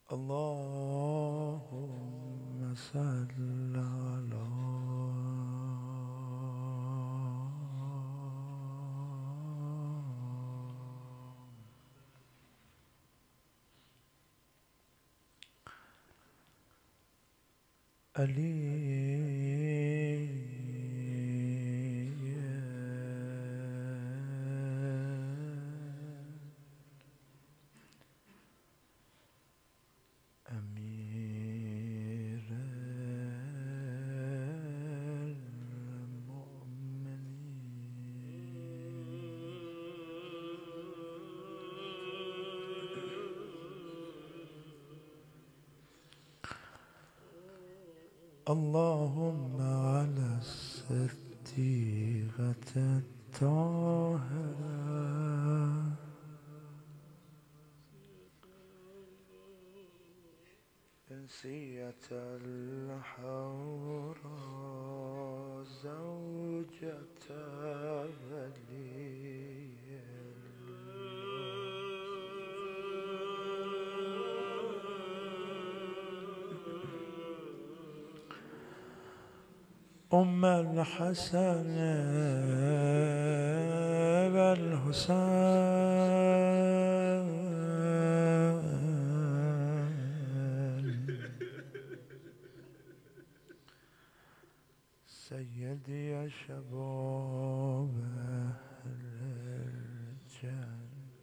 اللهم صل على علی امیر اللهم على الصديقة الطاهرة انسية الحوراء زوجة ولي أم الحسن والحسين سيدي يا شباب الرجال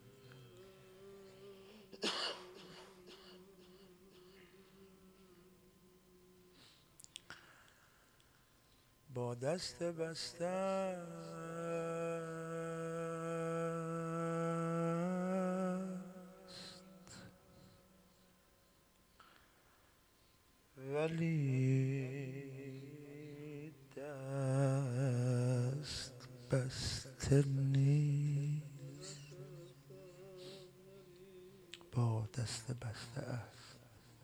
با دست بسته است ولی دست بسته نیست. با دست بسته است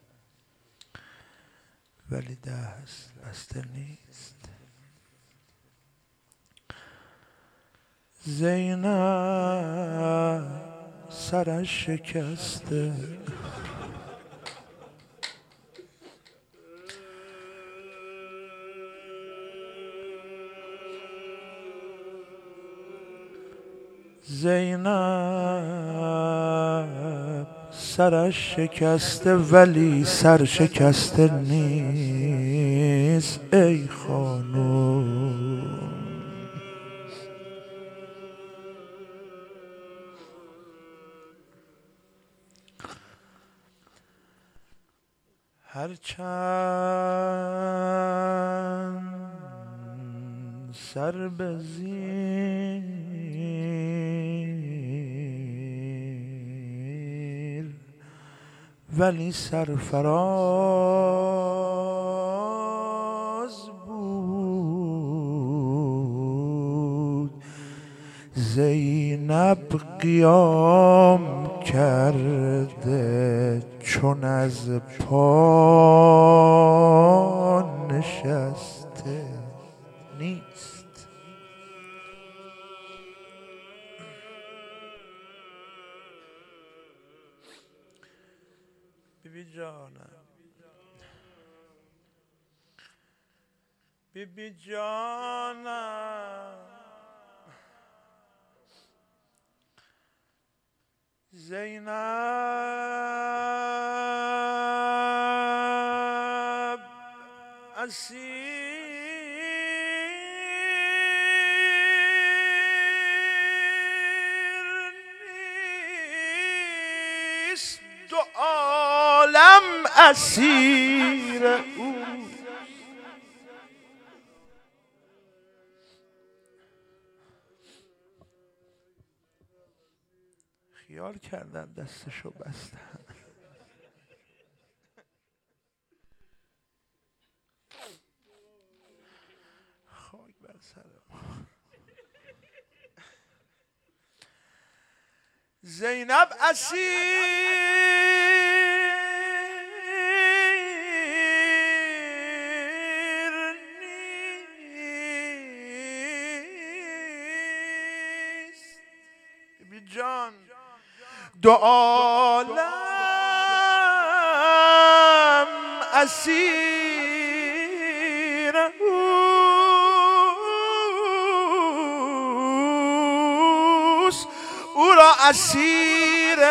ولی دست بسته نیست. زینب سرش شکسته زینب سرش شکسته ولی سر شکسته نیست. ای خانوم هرچند سر به زیر ولی سرفراز بود. زینب قیام کرده چون از پا نشسته نیست. بیبی جانم بیبی جانم زینب اسیر نیست، دو عالم اسیر او. خیال کردن دستشو بستن. خاک بر سرم. زینب اسیر نیست بی جان، دو عالم اسیر اوست، او را اسیر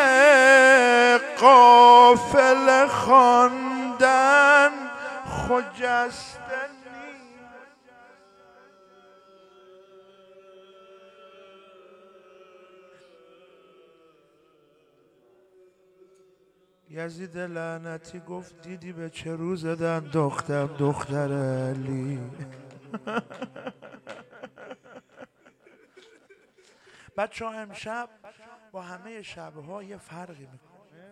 قافله خواندن خجسته نیست. یزید لعنتی گفت دیدی به چه روز انداختم دختر علی. بچه ها امشب با همه شبها یه فرقی میکنه،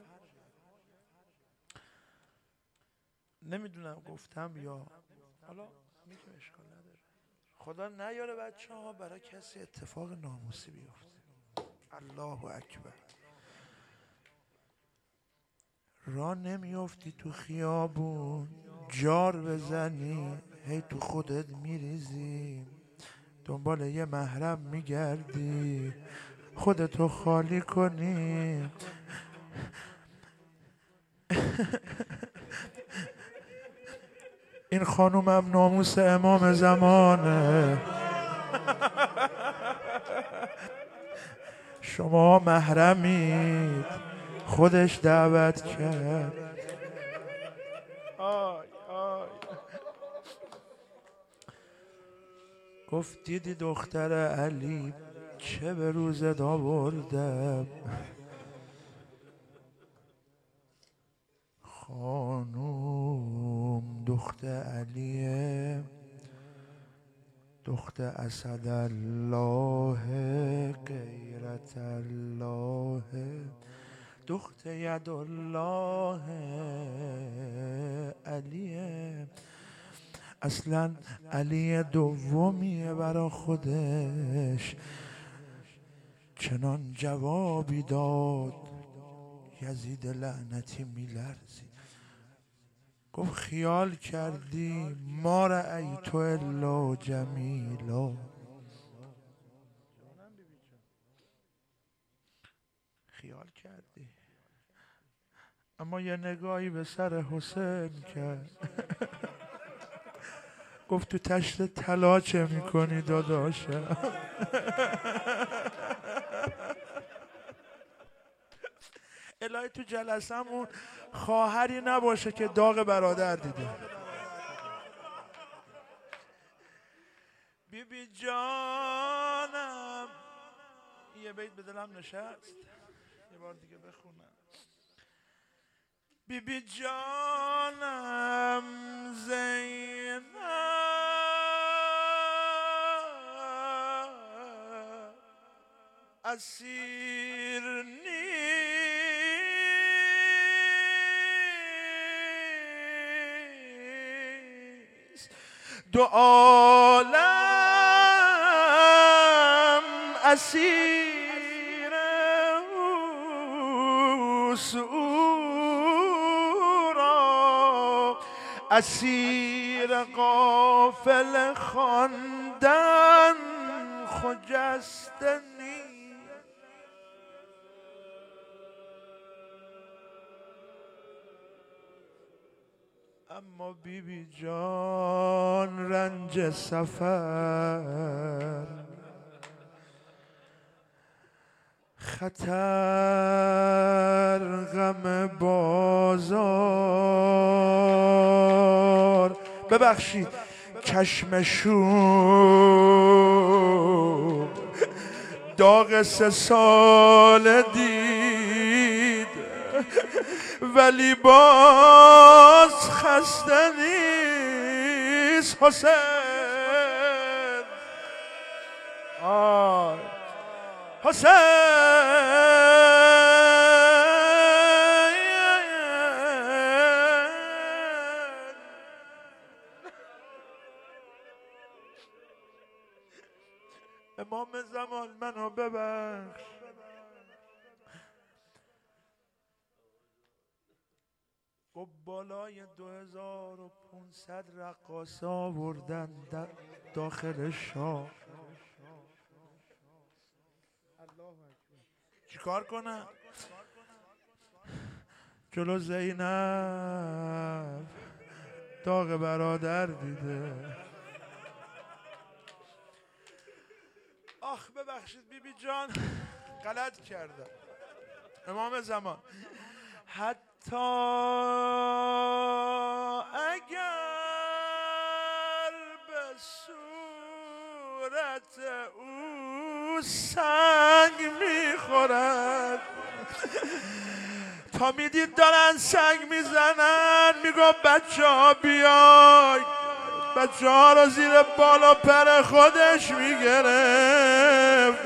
نمیدونم گفتم یا حالا میگم اشکال نداره، خدا نیاره بچه ها برای کسی اتفاق ناموسی بیفته. الله اکبر. راه نمیافتی تو خیابون جار بزنی، هی تو خودت میریزی، دنبال یه محرم میگردی خودتو خالی کنی. این خانومم ناموس امام زمانه، شما محرمید، خودش دعوت کرد. آی آی. گفت دیدی دختر علی چه به روزت آوردم، خانوم دختر علیه، دختر اسدالله غیرت الله، دختر یدالله علیه. اصلا علی دومیه برا خودش. چنان جوابی داد یزید لعنتی میلرزی. گفت خیال کردی ما رأیت الا جمیلا، خیال کردی، اما یه نگاهی به سر حسین کرد. گفت تو تشت طلا چه میکنی داداشم؟ الهی تو جلسمون خواهری نباشه که داغ برادر دیده. بی بی جانم، یه بیت به دلم نشست، یه بار دیگه بخونم. بی بی جانم زینب اسیر نیست، دو عالم اسیر اوست، او را اسیر قافله خواندن خجسته نیست. اما بی بی جان رنج سفر، خطر غم بازار، ببخشید چشمشون داغ 3 سال دید، ولی باز خسته نیست حسین. آی حسین، امام زمان منو ببخش. گفت بالای 2500 رقاصه آوردن در داخل شاه. چیکار کنم؟ جلو زینب داغ برادر دیده. آخ ببخشید بیبی جان، غلط کردم. امام زمان حتی اگر به صورت او سنگ میخورد، تا میدید دارن سنگ میزنن میگم بچه ها بیای، بچه ها رو زیر بالا پر خودش میگرفت،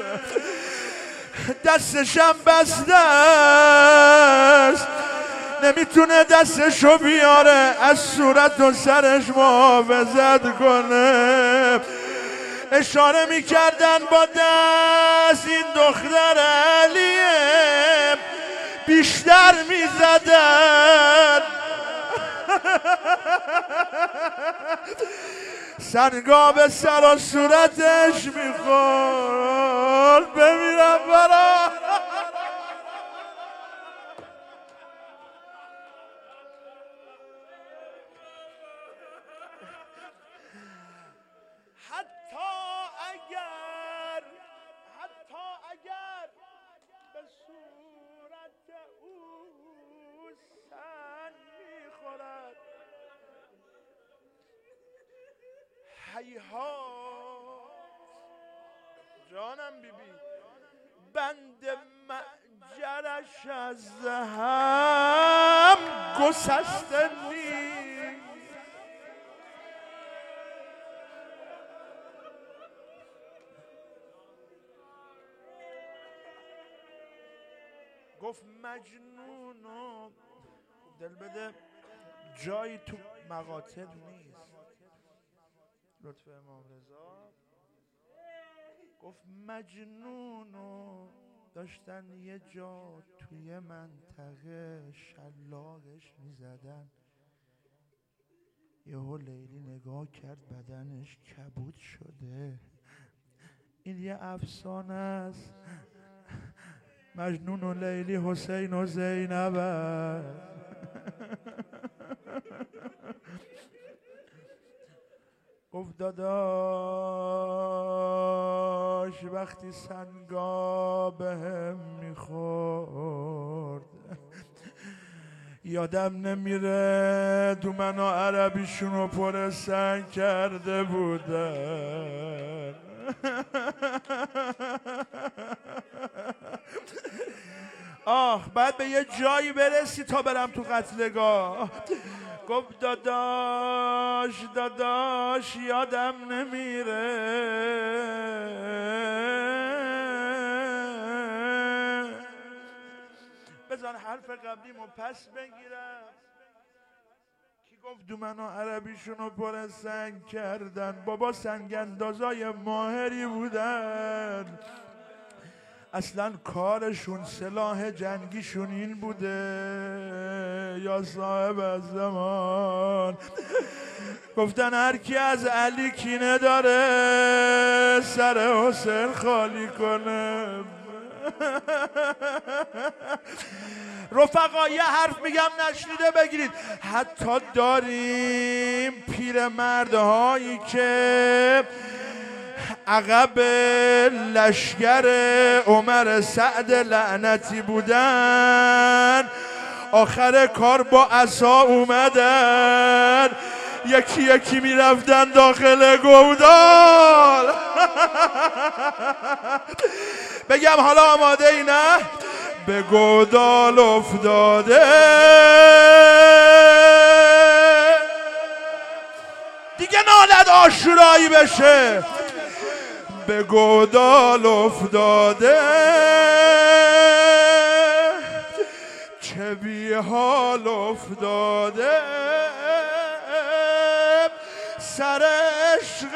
دستشم بسته است، نمیتونه دستشو بیاره از صورت و سرش محافظت کنه. اشاره میکردن با دست این دختر علیه، بیشتر میزدن. سنگا به سر و صورتش میخورد. بمیرم برا حتی اگر به صورت او سنگ میخورد، هیهات جانم بیبی، بند معجرش از هم گسسته نیست. گفت مجنونم دل بده، جایی تو مقاتل نیست. لطف امام رضا گفت مجنونو داشتن یه جا توی منطقه شلاقش میزدن، یهو لیلی نگاه کرد بدنش کبود شده. این یه افسانه است، مجنون و لیلی حسین و زینب است. گفت داداش وقتی سنگا بهم میخورد یادم نمیره دومن و عربیشونو پر سنگ کرده بودن. آخ بعد به یه جایی برسی تا برم تو قتلگاه. گفت داداش یادم نمیره بزن حرف قبلیمو پس بگیرم. کی گفت دومن و عربیشونو پر سنگ کردن؟ بابا سنگ اندازای ماهری بودن، اصلا کارشون سلاح جنگیشون این بوده یا صاحب الزمان. گفتن هر کی از علی کینه داره سر حسین خالی کنه. رفقا یه حرف میگم نشنیده بگیرید، حتی داریم پیرمردهایی که عقب لشگر عمر سعد لعنتی بودن، آخر کار با عصا اومدن یکی یکی میرفتن داخل گودال. بگم حالا آماده ای نه؟ به گودال افتاده دیگه نالد آشورایی بشه. به گودال افتاده چه بی حال افتاده، سر عشق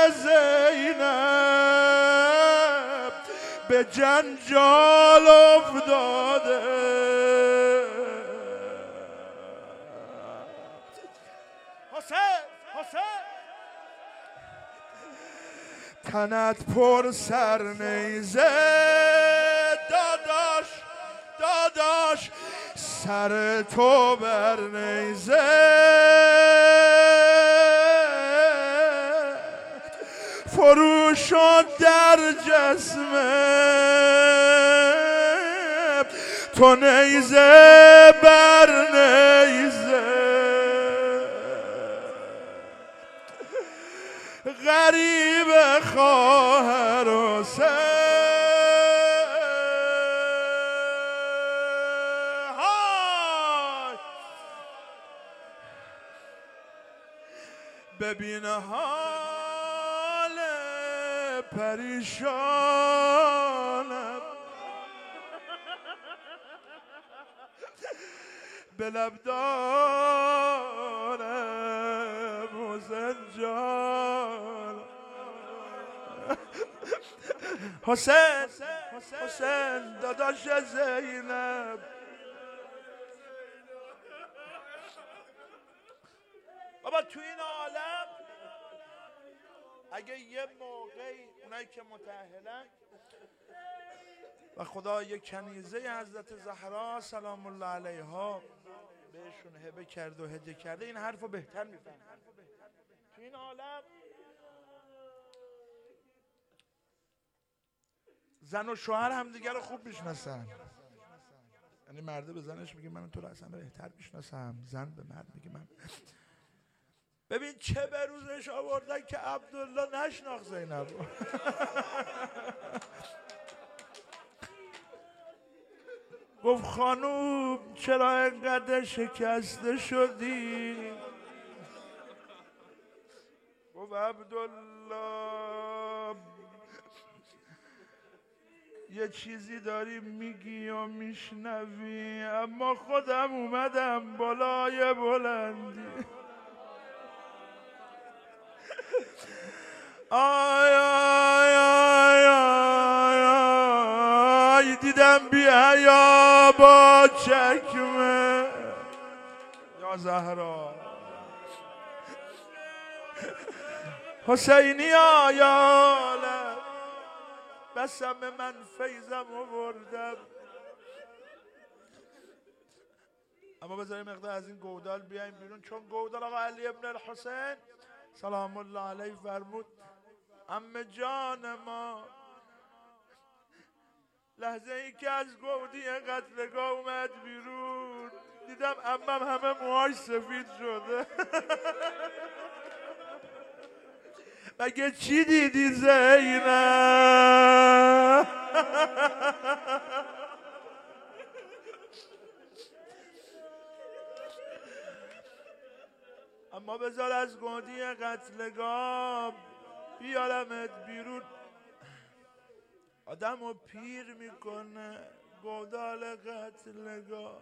زینب به جنجال افتاده. حسین تنت پر سر نیزه داداش سر تو بر نیزه، مجسمه تو نیزه بر نیزه غریب خواهر حسین ببین حال پریشانم به لب دارم حسین جان حسین داداش زینب بابا تو این عالم اگه یه موقعی اونایی که متأهلن و خدا یک کنیزه حضرت زهرا سلام الله علیها بهشون هبه کرد و هدیه کرده این حرفو بهتر میفهمن تو این عالم زن و شوهر همدیگه رو خوب میشناسن یعنی مرده به زنش میگه من تو رو اصلا بهتر میشناسم زن به مرد میگه من ببین چه به روزش آوردن که عبدالله نشناخت زینب گفت خانوم چرا اینقدر شکسته شدی گفت عبدالله یه چیزی داری میگی و میشنوی اما خودم اومدم بالای بلندی آی آی آی آی آی دیدم بی‌حیا با چکمه یا زهرا حسینی آیاله بسم من فیضم آوردم اما بذاریم مقدار از این گودال بیایم بیرون چون گودال آقا علی ابن الحسین سلام الله علیه فرمود عمه جان ما لحظه ای که از گودی قتلگاه اومد بیرون دیدم عمم همه موهاش سفید شده مگه چی دیدی زینب اما بذار از گودی قتلگاه بیارمت بیرون آدم رو پیر میکنه گودال قتلگاه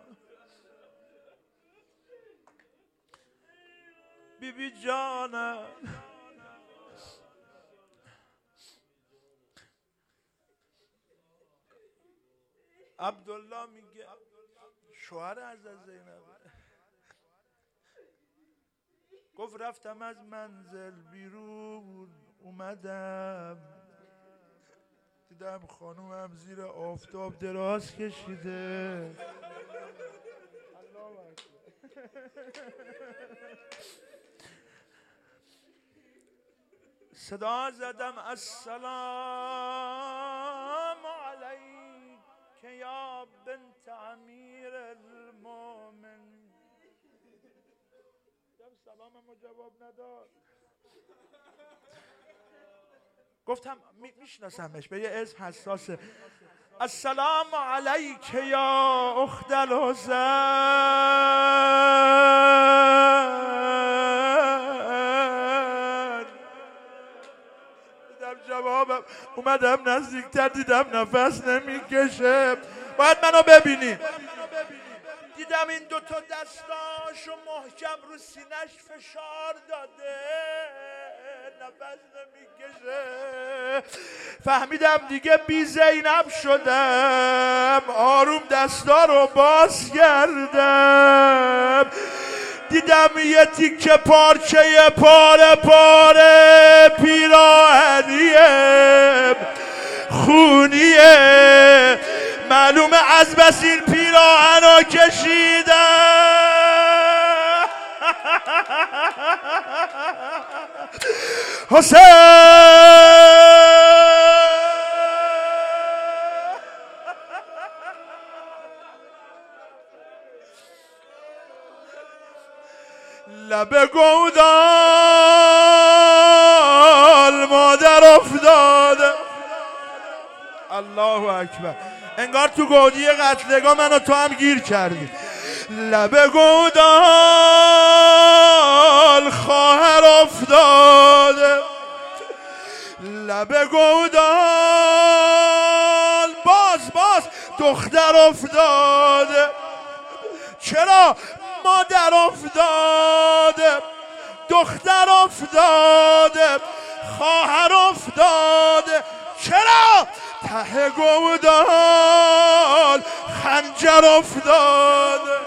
بیبی جانم عبدالله میگه شوهر از زینب گفت رفتم از منزل بیرون اومدم دیدم خانومم زیر آفتاب دراز کشیده صدا زدم السلام علیک یا بنت امیر المؤمن سلاممو جواب نداد گفتم میشناسمش به یه اسم حساسه السلام علیک یا اخت الحسین دیدم جوابم اومدم نزدیکتر دیدم نفس نمیکشه باید منو ببینی دیدم این دوتا دستاشو محکم رو سینش فشار داده نفس نمیکشه فهمیدم دیگه بی زینب شدم آروم دستا رو باز کردم دیدم یه تیکه پارچه پاره پیراهنیه خونیه معلومه از بس این پیراهنو کشیدم حسین لب گودال مادر افتاده. الله اکبر. انگار تو گودی قتلگاه من و تو هم گیر کردی. لب گودال خواهر افتاده، لب گودال باز دختر افتاده. چرا مادر افتاده، دختر افتاده، خواهر افتاده؟ چرا ته گودال خنجر افتاده؟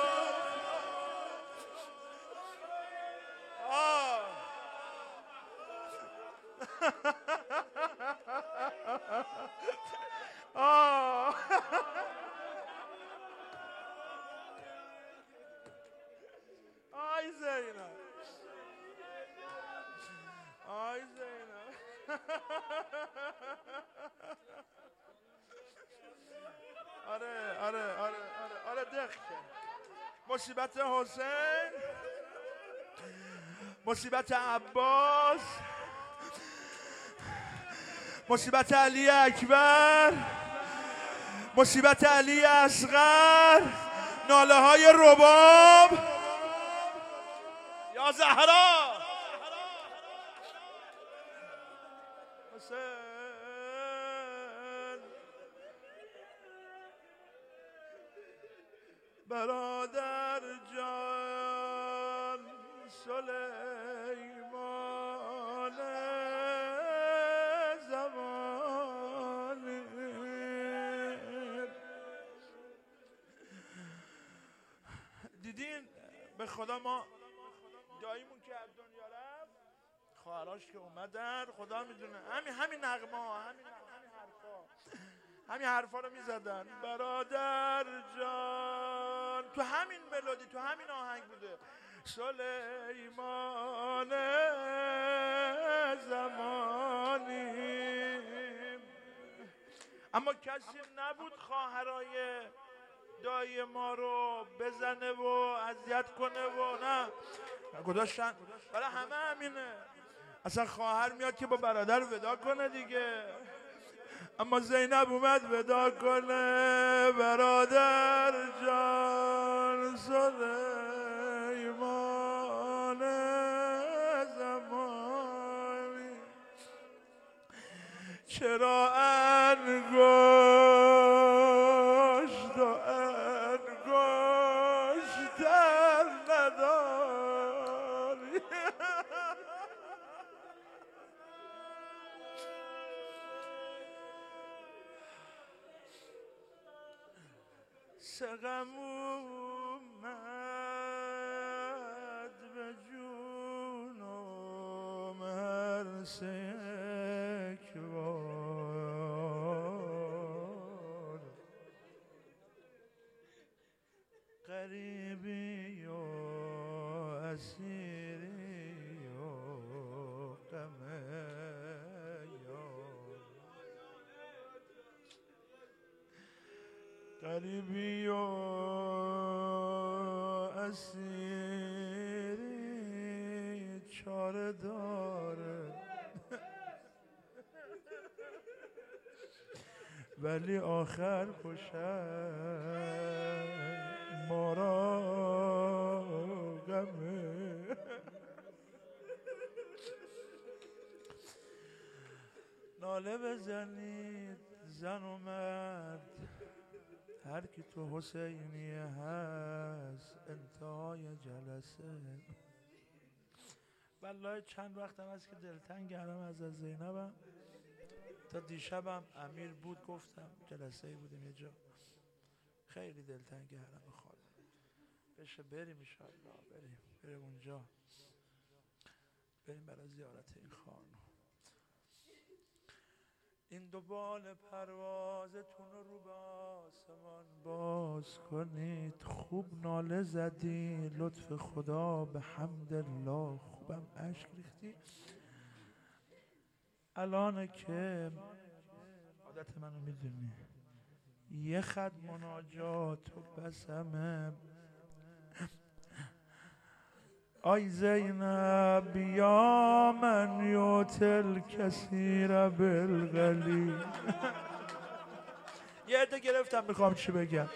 آی زینب، آی زینب. آره دق کرد. مصیبت حسین، مصیبت عباس، مصیبت علی اکبر، مصیبت علی اصغر، ناله های رباب. یا زهرا حسین، برادر جان سلیمان زمانی. دیدین به خدا ما داییمون که از دنیا رفت، خواهراش که اومدن، خدا میدونه همین نغمه ها، همین حرفا رو میزدن. برادر جان، تو همین ملودی، تو همین آهنگ بوده. سلیمان زمانی. اما کسی نبود خواهرای دایی ما رو بزنه و اذیت کنه و نه، گذاشتن برای همه همینه. اصلا خواهر میاد که با برادر ودا کنه دیگه، اما زینب اومد ودا کنه. برادر جان سلیمان زمانی، چرا انگشت و انگشتر نداری؟ سقم اومد به جونم هر سکوار، غریبی و اسیری و غم یار، غریبی و اسیری چاره داره، ولی آخر کشد ما را غمه. ناله بزنید زن اومد، هر کی تو حسینیه هست انتهای جلسه. والله چند وقتم هست که دلتنگ کردم از زینبم. تا دیشبم امیر بود، گفتم جلسه بودیم یه جا، خیلی دلتنگ کردم بخواد بشه بریم انشاءالله، بریم اونجا، بریم برای زیارت این خانم. این دو بال پروازتون رو به آسمان باز کنید. خوب ناله زدی، لطف خدا به حمدالله، خوبم اشک ریختی. الان که عادت منو میدونی، یه خط مناجات و بسمه آی زینب یا من یوتل کثیر بالقلیل. یه عده گرفتم میخوام چی بگم.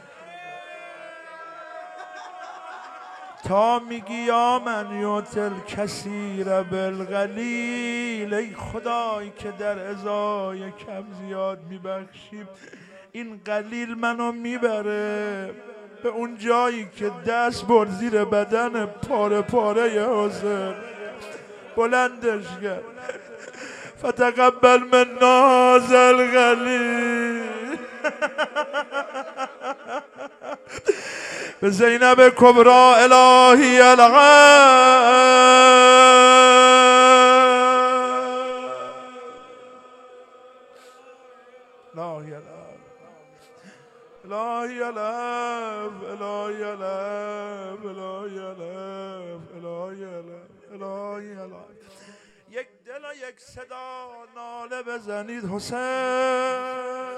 تا میگی یا من یوتل کثیر بالقلیل، ای خدایی که در ازای کم زیاد میبخشیم، این قلیل منو میبره به اون جایی که دست بر زیر بدن پاره پاره حسین بلندش کرد. فتقبل منا ذا القلیل. به زینب کبرا الهی الهی الف الهی الف الهی الف الهی الف الهی الف. یک دل و یک صدا ناله بزنید حسین.